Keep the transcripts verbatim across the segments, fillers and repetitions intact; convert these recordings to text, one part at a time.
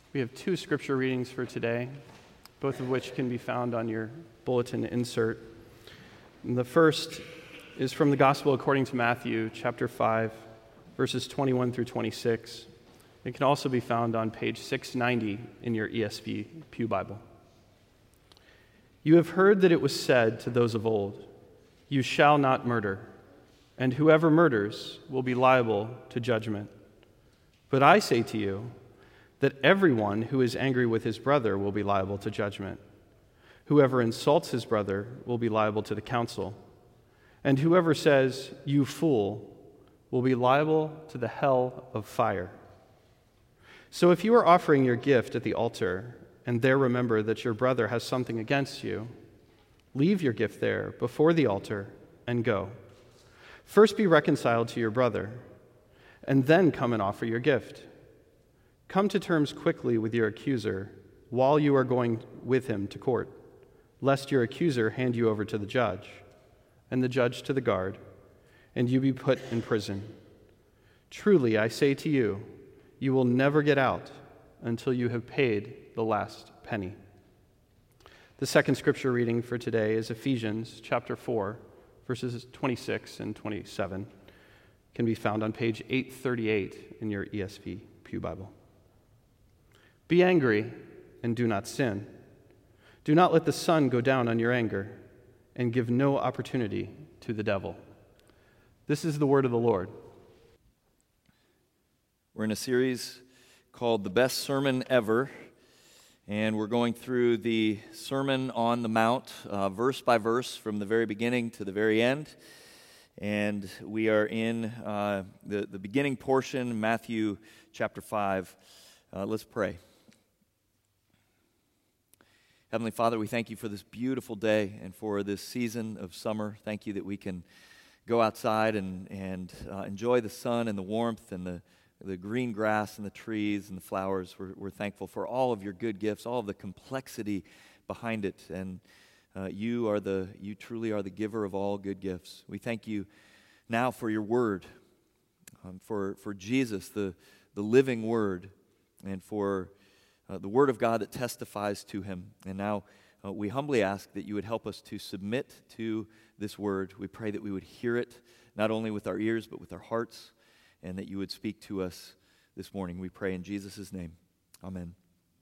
We have two scripture readings for today, both of which can be found on your bulletin insert. And the first is from the Gospel according to Matthew, chapter five, verses twenty-one through twenty-six. It can also be found on page six ninety in your E S V Pew Bible. You have heard that it was said to those of old, "You shall not murder, and whoever murders will be liable to judgment." But I say to you that everyone who is angry with his brother will be liable to judgment. Whoever insults his brother will be liable to the council. And whoever says, "You fool," will be liable to the hell of fire. So if you are offering your gift at the altar, and there remember that your brother has something against you, leave your gift there before the altar and go. First be reconciled to your brother, and then come and offer your gift. Come to terms quickly with your accuser while you are going with him to court, lest your accuser hand you over to the judge, and the judge to the guard, and you be put in prison. Truly, I say to you, you will never get out until you have paid the last penny. The second scripture reading for today is Ephesians chapter four, verses twenty-six and twenty-seven. It can be found on page eight thirty-eight in your E S V Pew Bible. Be angry and do not sin. Do not let the sun go down on your anger, and give no opportunity to the devil. This is the word of the Lord. We're in a series called The Best Sermon Ever, and we're going through the Sermon on the Mount, uh, verse by verse, from the very beginning to the very end. And we are in uh, the, the beginning portion, Matthew chapter five. Uh, let's pray. Heavenly Father, we thank you for this beautiful day and for this season of summer. Thank you that we can go outside and, and uh, enjoy the sun and the warmth and the, the green grass and the trees and the flowers. We're, we're thankful for all of your good gifts, all of the complexity behind it. And uh, you are the you truly are the giver of all good gifts. We thank you now for your word, um, for, for Jesus, the, the living word, and for Uh, the Word of God that testifies to him. And now uh, we humbly ask that you would help us to submit to this Word. We pray that we would hear it, not only with our ears, but with our hearts, and that you would speak to us this morning. We pray in Jesus' name. Amen.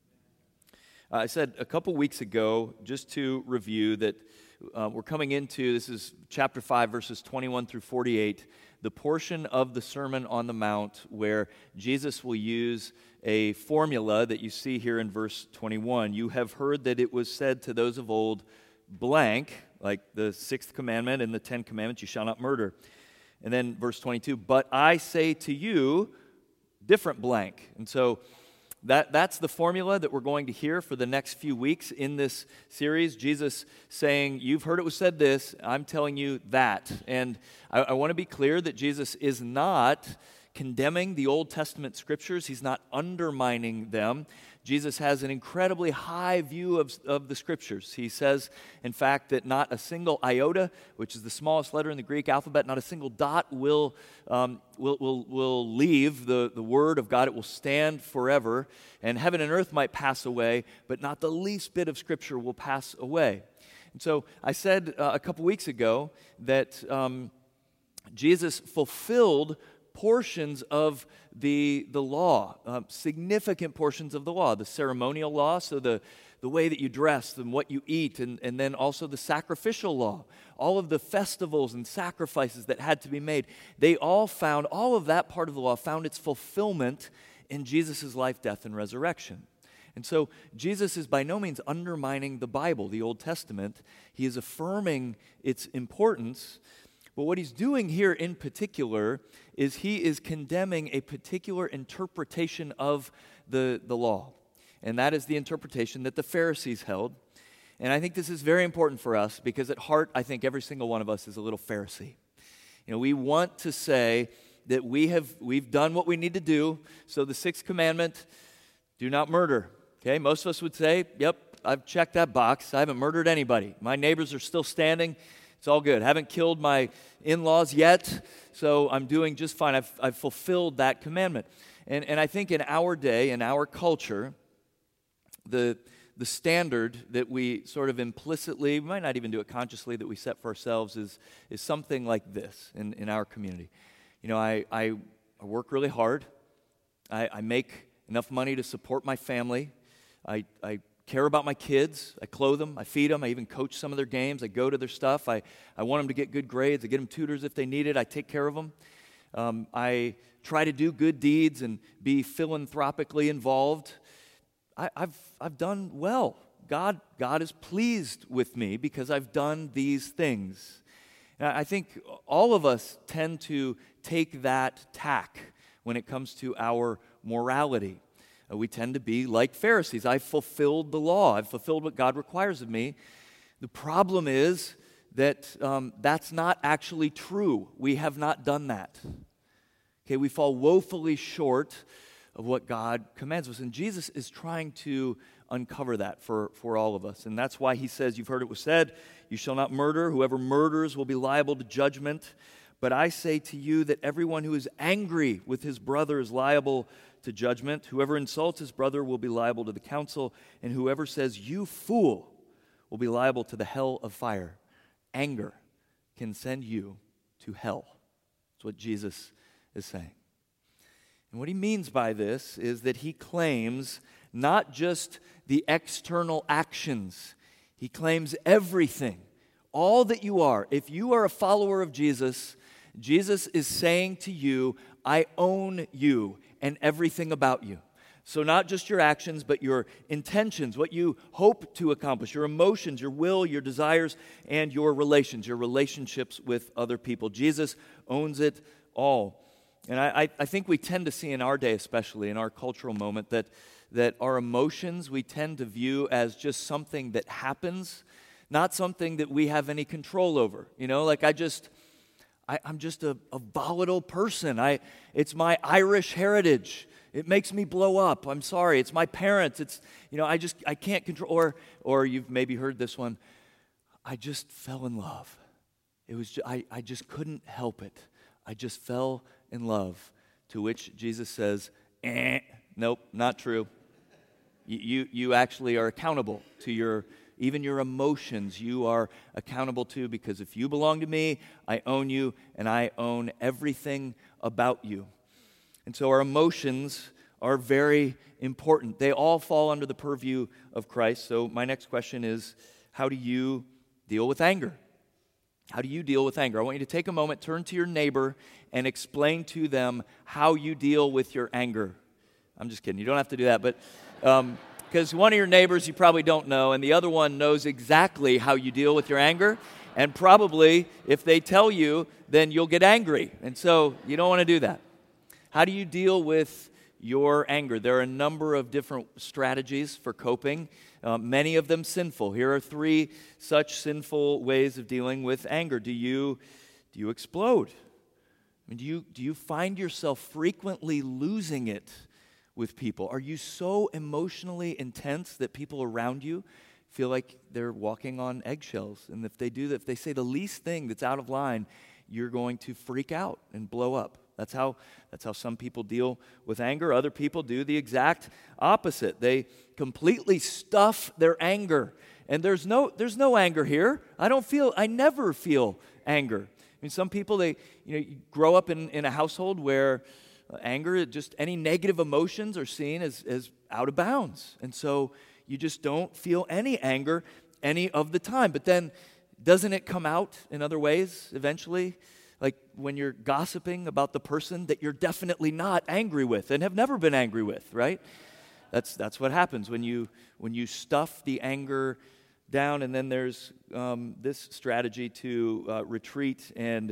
Uh, I said a couple weeks ago, just to review, that uh, we're coming into, this is chapter five, verses twenty-one through forty-eight, the portion of the Sermon on the Mount where Jesus will use a formula that you see here in verse twenty-one. You have heard that it was said to those of old, blank, like the sixth commandment and the Ten Commandments, you shall not murder. And then verse twenty-two, but I say to you, different blank. And so that that's the formula that we're going to hear for the next few weeks in this series. Jesus saying, you've heard it was said this, I'm telling you that. And I, I want to be clear that Jesus is not condemning the Old Testament scriptures. He's not undermining them. Jesus has an incredibly high view of, of the scriptures. He says, in fact, that not a single iota, which is the smallest letter in the Greek alphabet, not a single dot will um, will, will, will leave the, the word of God. It will stand forever. And heaven and earth might pass away, but not the least bit of scripture will pass away. And so I said uh, a couple weeks ago that um, Jesus fulfilled portions of the the law, uh, significant portions of the law, the ceremonial law, so the, the way that you dress and what you eat, and, and then also the sacrificial law, all of the festivals and sacrifices that had to be made. They all found, all of that part of the law found its fulfillment in Jesus' life, death, and resurrection. And so Jesus is by no means undermining the Bible, the Old Testament. He is affirming its importance. But what he's doing here in particular is he is condemning a particular interpretation of the, the law. And that is the interpretation that the Pharisees held. And I think this is very important for us because at heart, I think every single one of us is a little Pharisee. You know, we want to say that we have, we've done what we need to do. So the sixth commandment, do not murder. Okay, most of us would say, yep, I've checked that box. I haven't murdered anybody. My neighbors are still standing. It's all good. Haven't killed my in-laws yet, so I'm doing just fine. I've, I've fulfilled that commandment. And, and I think in our day, in our culture, the the standard that we sort of implicitly, we might not even do it consciously, that we set for ourselves is is something like this in, in our community. You know, I, I, I work really hard. I, I make enough money to support my family. I, I care about my kids. I clothe them. I feed them. I even coach some of their games. I go to their stuff. I, I want them to get good grades. I get them tutors if they need it. I take care of them. Um, I try to do good deeds and be philanthropically involved. I, I've I've done well. God God is pleased with me because I've done these things. And I think all of us tend to take that tack when it comes to our morality. Uh, we tend to be like Pharisees. I've fulfilled the law. I've fulfilled what God requires of me. The problem is that um, that's not actually true. We have not done that. Okay, we fall woefully short of what God commands us. And Jesus is trying to uncover that for, for all of us. And that's why he says, you've heard it was said, you shall not murder. Whoever murders will be liable to judgment. But I say to you that everyone who is angry with his brother is liable to judgment. Whoever insults his brother will be liable to the council. And whoever says, you fool, will be liable to the hell of fire. Anger can send you to hell. That's what Jesus is saying. And what he means by this is that he claims not just the external actions, he claims everything, all that you are. If you are a follower of Jesus, Jesus is saying to you, I own you and everything about you. So not just your actions, but your intentions, what you hope to accomplish, your emotions, your will, your desires, and your relations, your relationships with other people. Jesus owns it all. And I, I think we tend to see in our day, especially in our cultural moment, that, that our emotions we tend to view as just something that happens, not something that we have any control over. You know, like I just, I, I'm just a, a volatile person. I, it's my Irish heritage. It makes me blow up. I'm sorry. It's my parents. It's, you know, I just, I can't control. Or, or you've maybe heard this one. I just fell in love. It was, just, I, I just couldn't help it. I just fell in love. To which Jesus says, eh, nope, not true. You, you, you actually are accountable to your, even your emotions you are accountable to, because if you belong to me, I own you and I own everything about you. And so our emotions are very important. They all fall under the purview of Christ. So my next question is, how do you deal with anger? How do you deal with anger? I want you to take a moment, turn to your neighbor, and explain to them how you deal with your anger. I'm just kidding. You don't have to do that, but because um, one of your neighbors you probably don't know, and the other one knows exactly how you deal with your anger, and probably if they tell you, then you'll get angry. And so you don't want to do that. How do you deal with your anger? There are a number of different strategies for coping, uh, many of them sinful. Here are three such sinful ways of dealing with anger. Do you, do you explode? I mean, do you, do you find yourself frequently losing it with people? Are you so emotionally intense that people around you feel like they're walking on eggshells? And if they do that, if they say the least thing that's out of line, you're going to freak out and blow up. That's how, that's how some people deal with anger. Other people do the exact opposite. They completely stuff their anger. And there's no, there's no anger here. I don't feel, I never feel anger. I mean, some people, they, you know, you grow up in, in a household where anger, just any negative emotions are seen as, as out of bounds. And so you just don't feel any anger any of the time. But then doesn't it come out in other ways eventually? Like when you're gossiping about the person that you're definitely not angry with and have never been angry with, right? That's that's what happens when you when you stuff the anger down. And then there's um, this strategy to uh, retreat and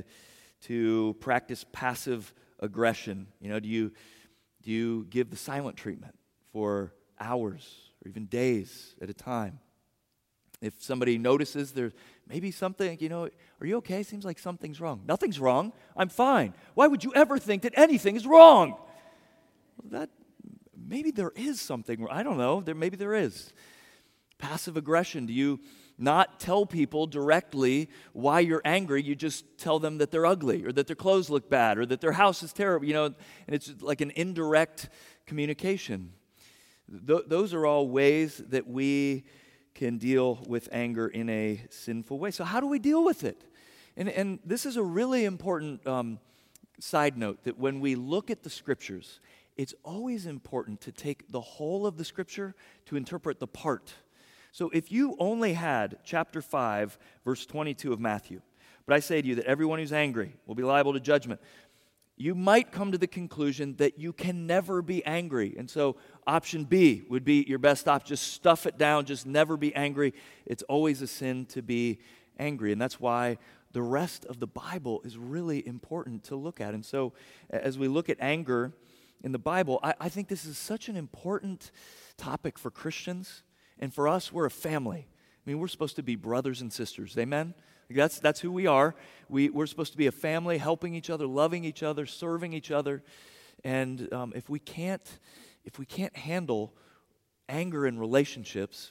to practice passive aggression. You know, do you do you give the silent treatment for hours or even days at a time? If somebody notices there's maybe something, you know, are you okay? Seems like something's wrong. Nothing's wrong. I'm fine. Why would you ever think that anything is wrong? Well, that maybe there is something wrong. I don't know. There maybe there is. Passive aggression. Do you not tell people directly why you're angry? You just tell them that they're ugly or that their clothes look bad or that their house is terrible, you know, and it's like an indirect communication. Th- those are all ways that we can deal with anger in a sinful way. So how do we deal with it? And, and this is a really important um, side note, that when we look at the Scriptures, it's always important to take the whole of the Scripture to interpret the part. So if you only had chapter five, verse twenty-two of Matthew, but I say to you that everyone who's angry will be liable to judgment, you might come to the conclusion that you can never be angry. And so option B would be your best option. Just stuff it down, just never be angry. It's always a sin to be angry. And that's why the rest of the Bible is really important to look at. And so as we look at anger in the Bible, I, I think this is such an important topic for Christians. And for us, we're a family. I mean, we're supposed to be brothers and sisters. Amen? That's, that's who we are. We, we're supposed to be a family, helping each other, loving each other, serving each other. And um, if we can't, if we can't handle anger in relationships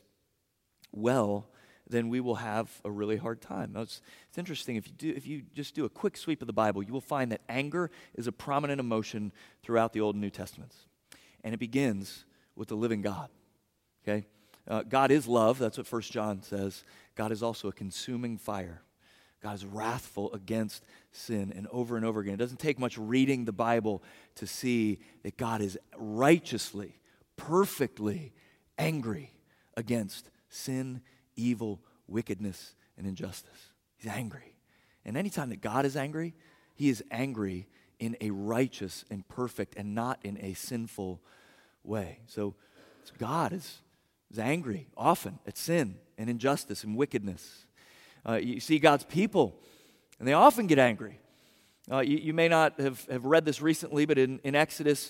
well, then we will have a really hard time. Now, it's, it's interesting, if you do, if you just do a quick sweep of the Bible, you will find that anger is a prominent emotion throughout the Old and New Testaments. And it begins with the living God, okay? Uh, God is love, that's what First John says. God is also a consuming fire. God is wrathful against sin, and over and over again. It doesn't take much reading the Bible to see that God is righteously, perfectly angry against sin, evil, wickedness, and injustice. He's angry. And anytime that God is angry, he is angry in a righteous and perfect and not in a sinful way. So God is, is angry often at sin and injustice and wickedness. Uh, you see God's people, and they often get angry. Uh, you, you may not have, have read this recently, but in, in Exodus,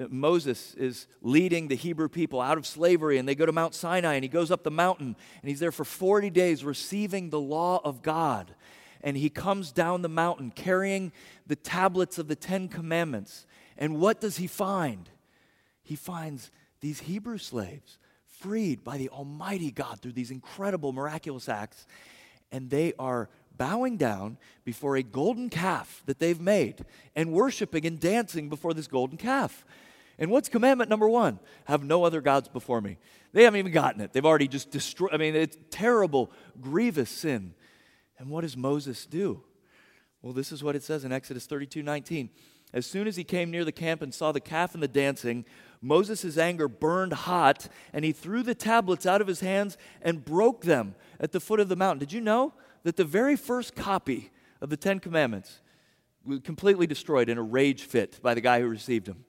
Moses is leading the Hebrew people out of slavery, and they go to Mount Sinai, and he goes up the mountain, and he's there for forty days receiving the law of God. And he comes down the mountain carrying the tablets of the Ten Commandments. And what does he find? He finds these Hebrew slaves freed by the Almighty God through these incredible, miraculous acts, and they are bowing down before a golden calf that they've made and worshiping and dancing before this golden calf. And what's commandment number one? Have no other gods before me. They haven't even gotten it. They've already just destroyed. I mean, it's terrible, grievous sin. And what does Moses do? Well, this is what it says in Exodus thirty-two nineteen. As soon as he came near the camp and saw the calf and the dancing, Moses' anger burned hot, and he threw the tablets out of his hands and broke them at the foot of the mountain. Did you know that the very first copy of the Ten Commandments was completely destroyed in a rage fit by the guy who received them?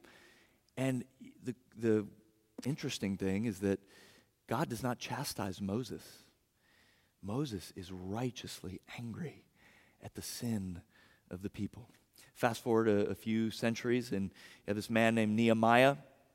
And the, the interesting thing is that God does not chastise Moses. Moses is righteously angry at the sin of the people. Fast forward a, a few centuries, and you have this man named Nehemiah.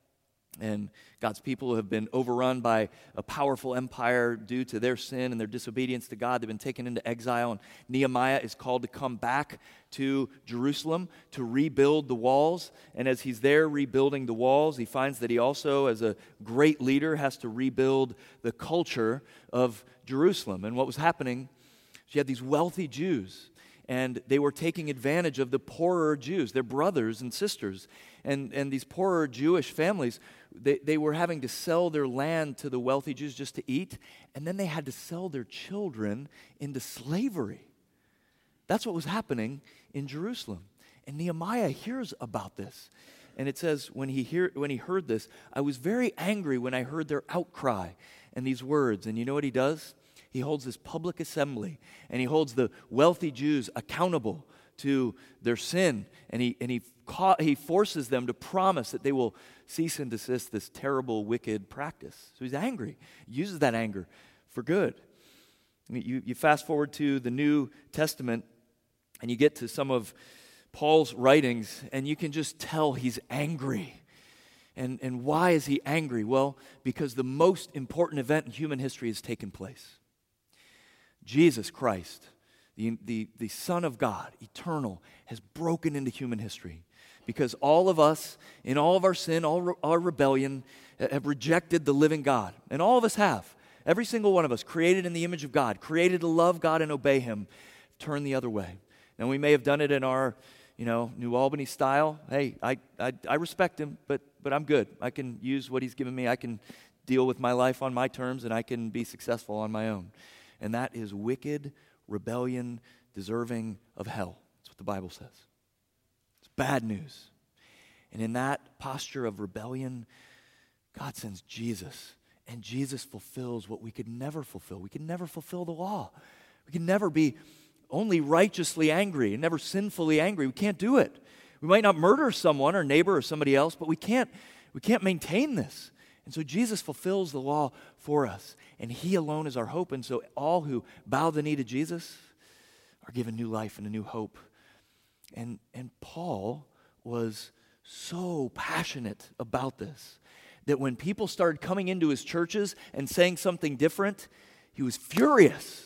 And God's people have been overrun by a powerful empire due to their sin and their disobedience to God. They've been taken into exile, and Nehemiah is called to come back to Jerusalem to rebuild the walls. And as he's there rebuilding the walls, he finds that he also, as a great leader, has to rebuild the culture of Jerusalem. And what was happening, you had these wealthy Jews, and they were taking advantage of the poorer Jews, their brothers and sisters. And, and these poorer Jewish families, they, they were having to sell their land to the wealthy Jews just to eat, and then they had to sell their children into slavery. That's what was happening in Jerusalem. And Nehemiah hears about this. And it says, when he, hear, when he heard this, I was very angry when I heard their outcry and these words. And you know what he does? He holds this public assembly, and he holds the wealthy Jews accountable to their sin, and he and he ca- he forces them to promise that they will cease and desist this terrible, wicked practice. So he's angry. He uses that anger for good. I mean, you, you fast forward to the New Testament, and you get to some of Paul's writings, and you can just tell he's angry. And, and why is he angry? Well, because the most important event in human history has taken place. Jesus Christ, the, the, the Son of God, eternal, has broken into human history because all of us, in all of our sin, all re- our rebellion, have rejected the living God. And all of us have. Every single one of us, created in the image of God, created to love God and obey Him, turned the other way. Now, we may have done it in our you know, New Albany style, hey, I, I, I respect him, but, but I'm good. I can use what he's given me. I can deal with my life on my terms, and I can be successful on my own. And that is wicked rebellion deserving of hell. That's what the Bible says. It's bad news. And in that posture of rebellion, God sends Jesus. And Jesus fulfills what we could never fulfill. We could never fulfill the law. We can never be only righteously angry and never sinfully angry. We can't do it. We might not murder someone, our neighbor or somebody else, but we can't, we can't maintain this. And so Jesus fulfills the law for us, and he alone is our hope. And so all who bow the knee to Jesus are given new life and a new hope. And, and Paul was so passionate about this that when people started coming into his churches and saying something different, he was furious.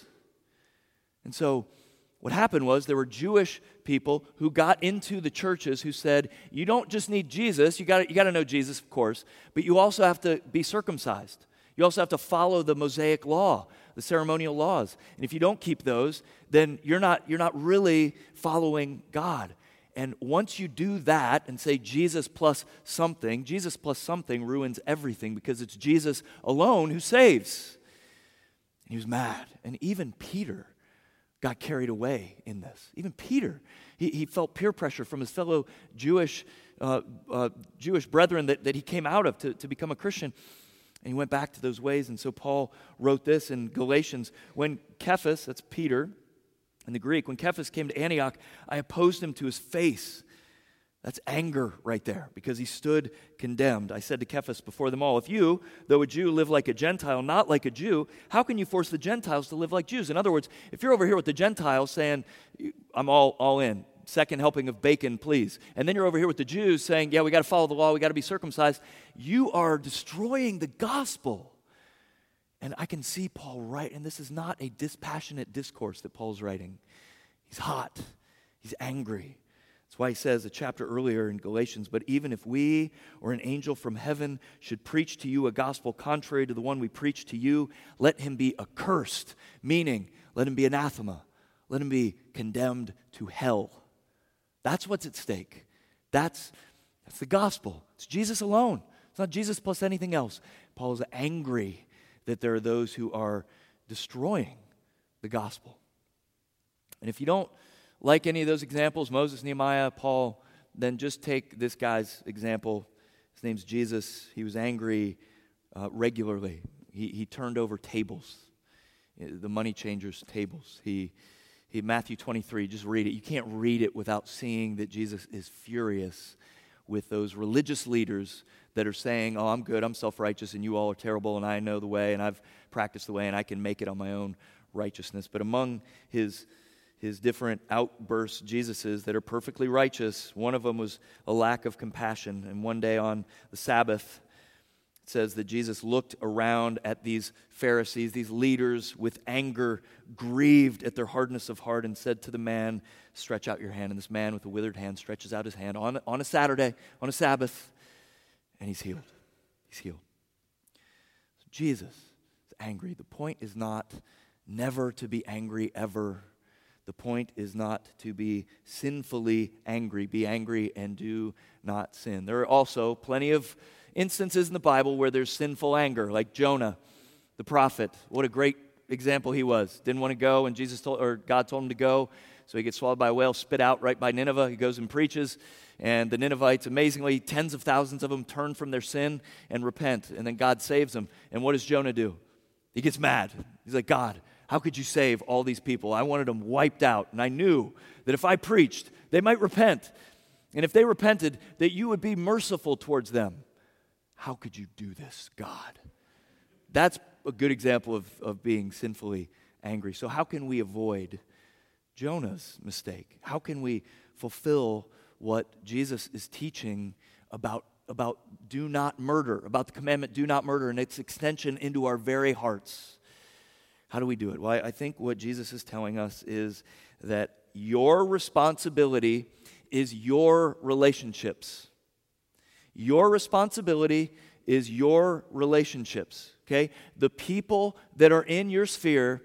And so what happened was there were Jewish people who got into the churches who said, you don't just need Jesus, you got you got to know Jesus, of course, but you also have to be circumcised. You also have to follow the Mosaic law, the ceremonial laws. And if you don't keep those, then you're not you're not really following God. And once you do that and say Jesus plus something, Jesus plus something ruins everything because it's Jesus alone who saves. And he was mad. And even Peter got carried away in this. Even Peter, he, he felt peer pressure from his fellow Jewish uh, uh, Jewish brethren that, that he came out of to, to become a Christian. And he went back to those ways. And so Paul wrote this in Galatians. When Cephas, that's Peter in the Greek, when Cephas came to Antioch, I opposed him to his face. That's anger right there, because he stood condemned. I said to Cephas before them all, if you, though a Jew, live like a Gentile, not like a Jew, how can you force the Gentiles to live like Jews? In other words, if you're over here with the Gentiles saying, I'm all, all in, second helping of bacon, please, and then you're over here with the Jews saying, yeah, we got to follow the law, we got to be circumcised, you are destroying the gospel. And I can see Paul write, and this is not a dispassionate discourse that Paul's writing. He's hot. He's angry. That's why he says a chapter earlier in Galatians, but even if we or an angel from heaven should preach to you a gospel contrary to the one we preach to you, let him be accursed, meaning let him be anathema. Let him be condemned to hell. That's what's at stake. That's, that's the gospel. It's Jesus alone. It's not Jesus plus anything else. Paul is angry that there are those who are destroying the gospel. And if you don't like any of those examples, Moses, Nehemiah, Paul, then just take this guy's example. His name's Jesus. He was angry uh, regularly. He, he turned over tables, the money changers' tables. He, he Matthew twenty-three, just read it. You can't read it without seeing that Jesus is furious with those religious leaders that are saying, oh, I'm good, I'm self-righteous, and you all are terrible, and I know the way, and I've practiced the way, and I can make it on my own righteousness. But among his his different outbursts, Jesus's, that are perfectly righteous, one of them was a lack of compassion. And one day on the Sabbath, it says that Jesus looked around at these Pharisees, these leaders, with anger, grieved at their hardness of heart, and said to the man, stretch out your hand. And this man with a withered hand stretches out his hand on, on a Saturday, on a Sabbath, and he's healed. He's healed. So Jesus is angry. The point is not never to be angry ever. The point is not to be sinfully angry. Be angry and do not sin. There are also plenty of instances in the Bible where there's sinful anger, like Jonah, the prophet. What a great example he was. Didn't want to go, and Jesus told, or God told him to go, so he gets swallowed by a whale, spit out right by Nineveh. He goes and preaches, and the Ninevites, amazingly, tens of thousands of them turn from their sin and repent, and then God saves them. And what does Jonah do? He gets mad. He's like, God, how could you save all these people? I wanted them wiped out, and I knew that if I preached, they might repent. And if they repented, that you would be merciful towards them. How could you do this, God? That's a good example of, of being sinfully angry. So how can we avoid Jonah's mistake? How can we fulfill what Jesus is teaching about, about do not murder, about the commandment do not murder and its extension into our very hearts? How do we do it? Well, I think what Jesus is telling us is that your responsibility is your relationships. Your responsibility is your relationships, okay? The people that are in your sphere,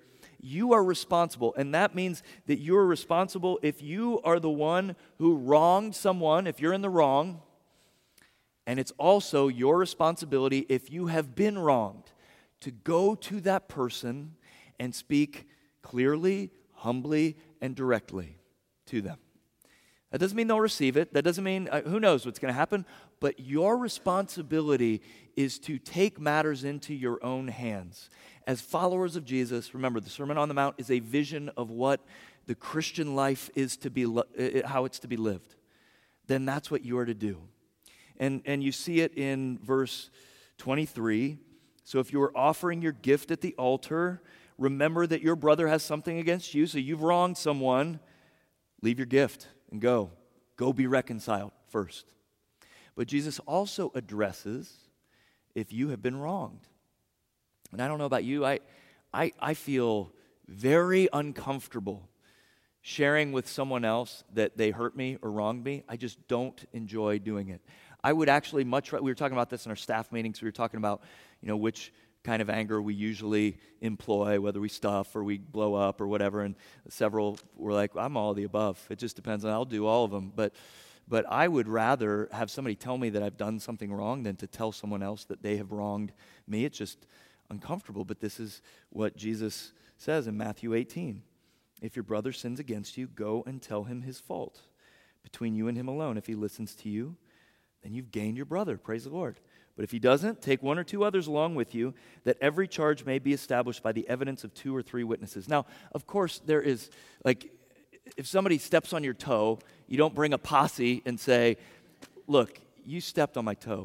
you are responsible. And that means that you're responsible if you are the one who wronged someone, if you're in the wrong. And it's also your responsibility if you have been wronged to go to that person and speak clearly, humbly, and directly to them. That doesn't mean they'll receive it. That doesn't mean, uh, who knows what's going to happen. But your responsibility is to take matters into your own hands. As followers of Jesus, remember, the Sermon on the Mount is a vision of what the Christian life is to be, uh, how it's to be lived. Then that's what you are to do. And, and you see it in verse twenty-three. So if you are offering your gift at the altar, remember that your brother has something against you, so you've wronged someone, leave your gift and go. Go be reconciled first. But Jesus also addresses if you have been wronged. And I don't know about you, I, I, I feel very uncomfortable sharing with someone else that they hurt me or wronged me. I just don't enjoy doing it. I would actually much, we were talking about this in our staff meetings, we were talking about, you know, which kind of anger we usually employ, whether we stuff or we blow up or whatever, and several were like, I'm all of the above. It just depends, and I'll do all of them. But but I would rather have somebody tell me that I've done something wrong than to tell someone else that they have wronged me. It's just uncomfortable, but this is what Jesus says in Matthew eighteen. If your brother sins against you, go and tell him his fault between you and him alone. If he listens to you, then you've gained your brother. Praise the Lord. But if he doesn't, take one or two others along with you, that every charge may be established by the evidence of two or three witnesses. Now, of course, there is, like, if somebody steps on your toe, you don't bring a posse and say, look, you stepped on my toe.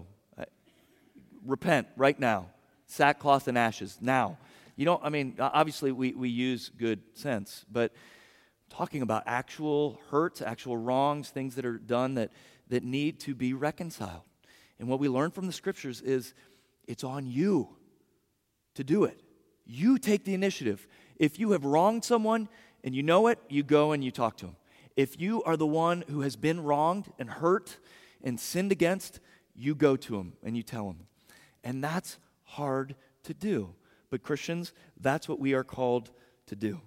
Repent right now. Sackcloth and ashes now. You don't, I mean, obviously we, we use good sense, but talking about actual hurts, actual wrongs, things that are done that, that need to be reconciled. And what we learn from the scriptures is it's on you to do it. You take the initiative. If you have wronged someone and you know it, you go and you talk to them. If you are the one who has been wronged and hurt and sinned against, you go to them and you tell them. And that's hard to do. But Christians, that's what we are called to do.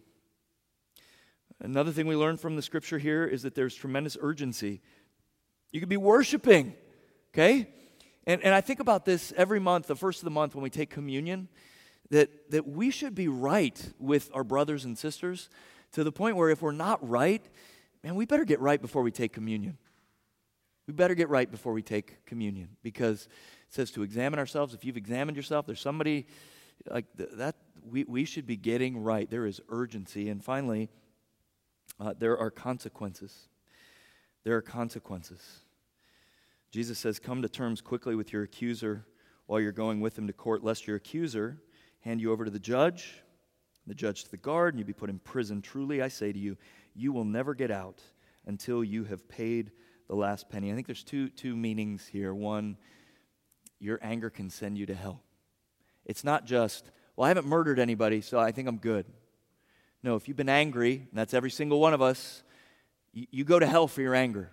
Another thing we learn from the scripture here is that there's tremendous urgency. You could be worshiping, okay? And, and I think about this every month, the first of the month when we take communion, that, that we should be right with our brothers and sisters to the point where if we're not right, man, we better get right before we take communion. We better get right before we take communion because it says to examine ourselves. If you've examined yourself, there's somebody like th- that, we, we should be getting right. There is urgency. And finally, uh, there are consequences. There are consequences. Jesus says, come to terms quickly with your accuser while you're going with him to court, lest your accuser hand you over to the judge, the judge to the guard, and you be put in prison. Truly, I say to you, you will never get out until you have paid the last penny. I think there's two, two meanings here. One, your anger can send you to hell. It's not just, well, I haven't murdered anybody, so I think I'm good. No, if you've been angry, and that's every single one of us, you, you go to hell for your anger.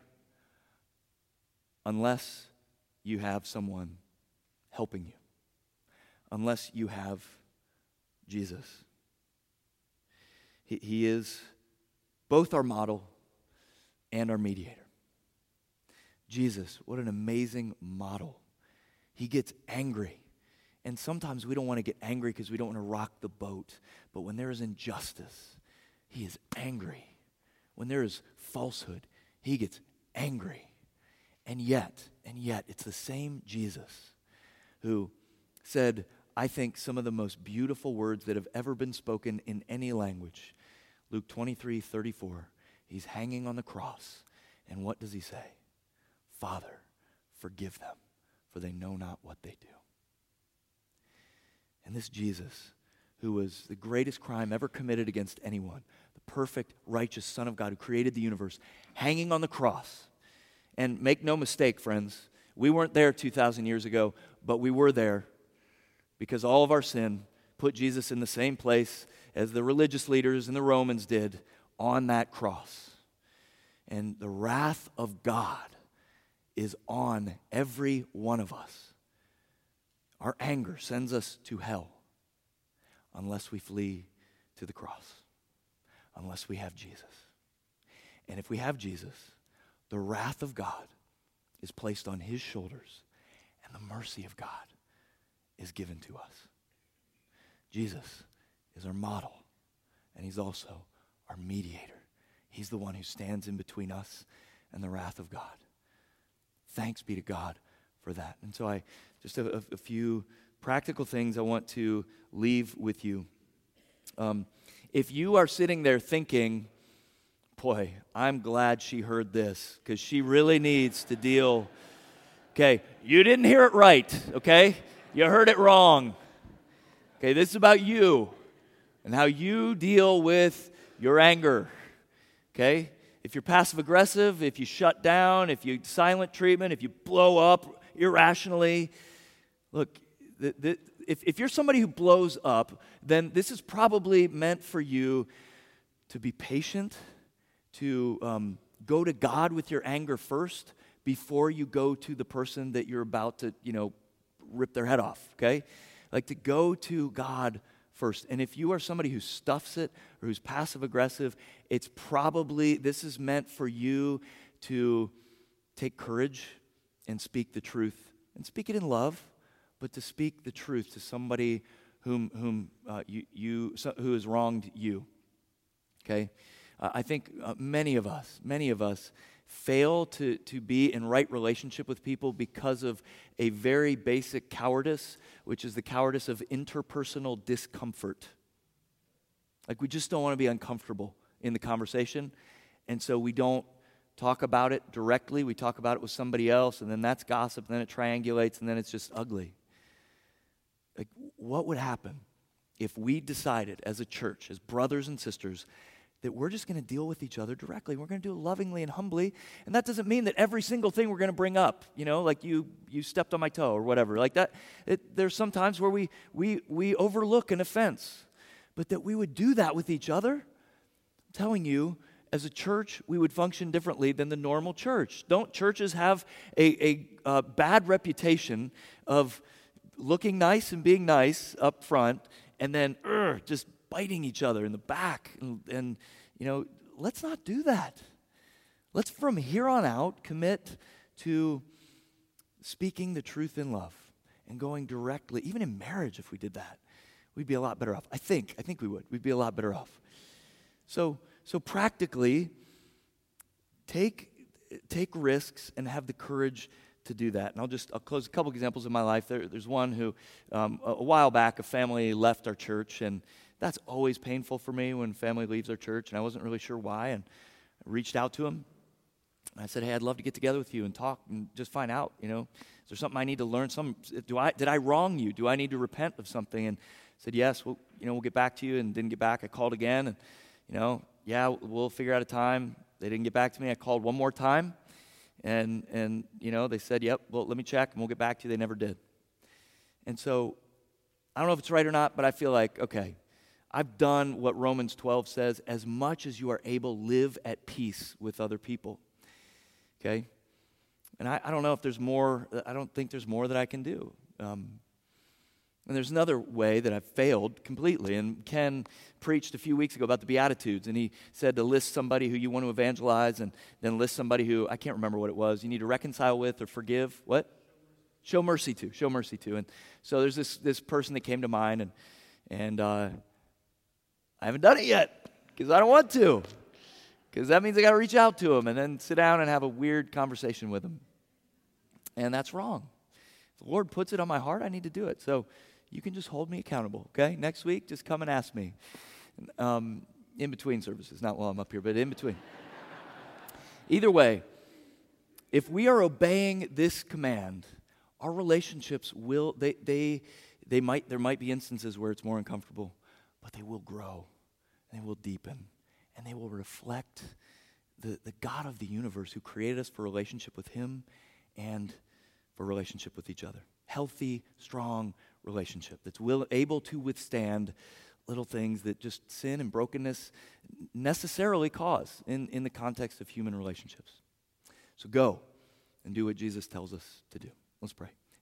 Unless you have someone helping you. Unless you have Jesus. He, he is both our model and our mediator. Jesus, what an amazing model. He gets angry. And sometimes we don't want to get angry because we don't want to rock the boat. But when there is injustice, he is angry. When there is falsehood, he gets angry. And yet, and yet, it's the same Jesus who said, I think, some of the most beautiful words that have ever been spoken in any language. Luke twenty-three thirty-four, he's hanging on the cross. And what does he say? Father, forgive them, for they know not what they do. And this Jesus, who was the greatest crime ever committed against anyone, the perfect, righteous Son of God who created the universe, hanging on the cross. And make no mistake, friends, we weren't there two thousand years ago, but we were there because all of our sin put Jesus in the same place as the religious leaders and the Romans did on that cross. And the wrath of God is on every one of us. Our anger sends us to hell unless we flee to the cross unless we have Jesus. And if we have Jesus, the wrath of God is placed on his shoulders, and the mercy of God is given to us. Jesus is our model, and he's also our mediator. He's the one who stands in between us and the wrath of God. Thanks be to God for that. And so I just a, a few practical things I want to leave with you. Um, if you are sitting there thinking, boy, I'm glad she heard this, because she really needs to deal. Okay, you didn't hear it right, okay? You heard it wrong. Okay, this is about you and how you deal with your anger, okay? If you're passive-aggressive, if you shut down, if you silent treatment, if you blow up irrationally, look, the, the, if, if you're somebody who blows up, then this is probably meant for you to be patient, to um, go to God with your anger first before you go to the person that you're about to, you know, rip their head off, okay? Like to go to God first. And if you are somebody who stuffs it or who's passive-aggressive, it's probably, this is meant for you to take courage and speak the truth. And speak it in love, but to speak the truth to somebody whom, whom uh, you, you so, who has wronged you, okay? Uh, I think uh, many of us, many of us fail to, to be in right relationship with people because of a very basic cowardice, which is the cowardice of interpersonal discomfort. Like we just don't want to be uncomfortable in the conversation, and so we don't talk about it directly. We talk about it with somebody else, and then that's gossip, and then it triangulates, and then it's just ugly. Like, what would happen if we decided as a church, as brothers and sisters, that we're just going to deal with each other directly. We're going to do it lovingly and humbly. And that doesn't mean that every single thing we're going to bring up, you know, like you you stepped on my toe or whatever. Like that, it, there's some times where we, we, we overlook an offense. But that we would do that with each other, I'm telling you, as a church, we would function differently than the normal church. Don't churches have a, a, a bad reputation of looking nice and being nice up front and then uh, just biting each other in the back, and, and, you know, let's not do that. Let's from here on out commit to speaking the truth in love and going directly, even in marriage if we did that, we'd be a lot better off. I think, I think we would. We'd be a lot better off. So, so practically, take, take risks and have the courage to do that. And I'll just, I'll close a couple examples in my life. There, there's one who, um, a, a while back, a family left our church, and that's always painful for me when family leaves our church, and I wasn't really sure why, and I reached out to him. And I said, hey, I'd love to get together with you and talk and just find out, you know, is there something I need to learn? Some, do I, did I wrong you? Do I need to repent of something? And I said, yes, well, you know, we'll get back to you, and didn't get back. I called again, and, you know, yeah, we'll figure out a time. They didn't get back to me. I called one more time, and, and you know, they said, yep, well, let me check, and we'll get back to you. They never did. And so I don't know if it's right or not, but I feel like, okay, I've done what Romans twelve says, as much as you are able, live at peace with other people, okay? And I, I don't know if there's more, I don't think there's more that I can do. Um, and there's another way that I've failed completely, and Ken preached a few weeks ago about the Beatitudes, and he said to list somebody who you want to evangelize, and then list somebody who, I can't remember what it was, you need to reconcile with or forgive, what? Show mercy to, show mercy to. And so there's this this person that came to mind, and, and uh, I haven't done it yet because I don't want to, because that means I got to reach out to him and then sit down and have a weird conversation with him. And that's wrong. If the Lord puts it on my heart, I need to do it. So you can just hold me accountable, okay? Next week, just come and ask me. Um, in between services, not while I'm up here, but in between. Either way, if we are obeying this command, our relationships will, they, they, they might, there might be instances where it's more uncomfortable, but they will grow, they will deepen, and they will reflect the, the God of the universe who created us for relationship with Him and for relationship with each other. Healthy, strong relationship that's will, able to withstand little things that just sin and brokenness necessarily cause in, in the context of human relationships. So go and do what Jesus tells us to do. Let's pray.